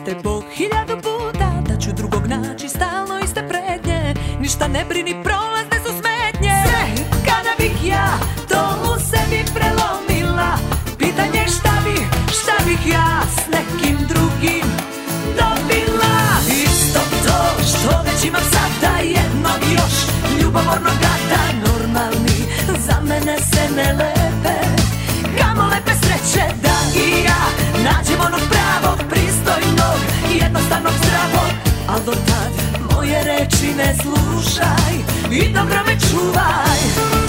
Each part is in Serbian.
te po 1000 puta, da ću drugog naći, stalno iste prednje. Ništa ne brini, prolazne su smetnje. Sve kada bih ja to u sebi prelomila, pitanje šta bih ja s nekim drugim dobila. Isto to što već imam sada, jednog još ljubomornog gada. Normalni za mene se ne lepe, kamo lepe sreće da i ja nađem onog pravog, pristojnog, jednostavnog, zdravog. Al do tad moje reči ne slušaj i dobro me čuvaj.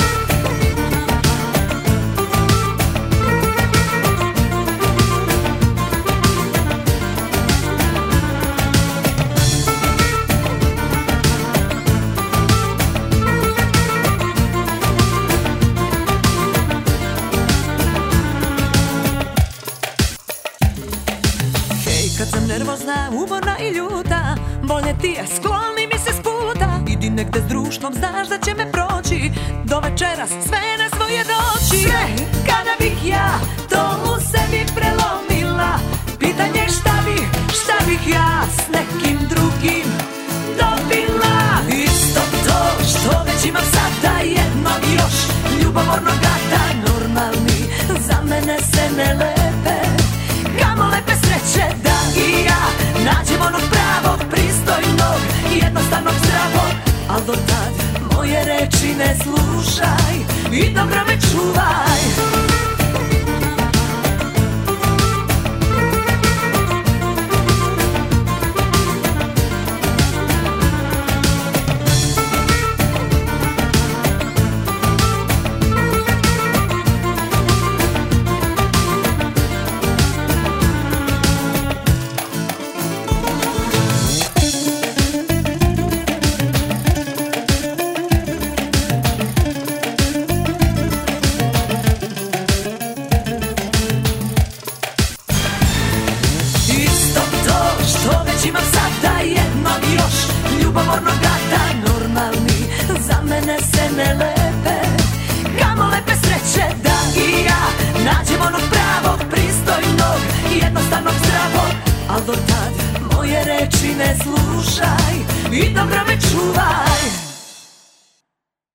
Kad sam nervozna, umorna i ljuta, bolje ti je, skloni mi se s puta. Idi negde s društvom, znaš da će me proći, do večeras sve na svoje doći. Sve kada bih ja to u sebi prelomila, pitanje šta bih ja s nekim drugim dobila. Isto to što već imam sada, jednog još ljubomornog gada. Normalni za mene se ne lepe, kamo lepe sreće da i ja nađem onog pravog, pristojnog, jednostavnog, zdravog. Al do tad moje reči ne slušaj i dobro me čuvaj. Što već imam sada, jednog još ljubomornog gada. Normalni za mene se ne lepe, kamo lepe sreće da i ja nađem onog pravog, pristojnog, jednostavnog, zdravog. Al do tad moje reči ne slušaj i dobro me čuvaj.